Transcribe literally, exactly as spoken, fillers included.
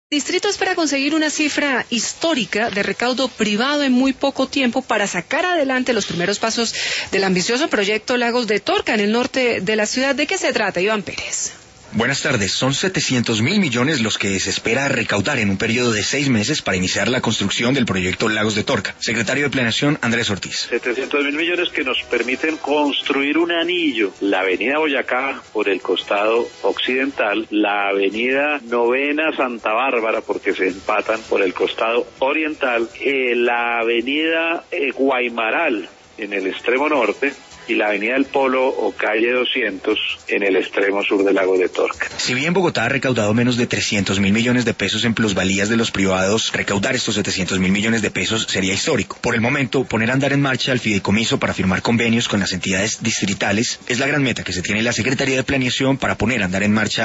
El distrito espera conseguir una cifra histórica de recaudo privado en muy poco tiempo para sacar adelante los primeros pasos del ambicioso proyecto Lagos de Torca en el norte de la ciudad. ¿De qué se trata, Iván Pérez? Buenas tardes. Son setecientos mil millones los que se espera recaudar en un periodo de seis meses para iniciar la construcción del proyecto Lagos de Torca. Secretario de Planeación, Andrés Ortiz. setecientos mil millones que nos permiten construir un anillo. La avenida Boyacá por el costado occidental, la avenida Novena Santa Bárbara porque se empatan por el costado oriental, eh, la avenida eh, Guaymaral en el extremo norte, y la avenida del Polo o calle doscientos en el extremo sur del Lago de Torca. Si bien Bogotá ha recaudado menos de trescientos mil millones de pesos en plusvalías de los privados, recaudar estos setecientos mil millones de pesos sería histórico. Por el momento, poner a andar en marcha el fideicomiso para firmar convenios con las entidades distritales es la gran meta que se tiene la Secretaría de Planeación para poner a andar en marcha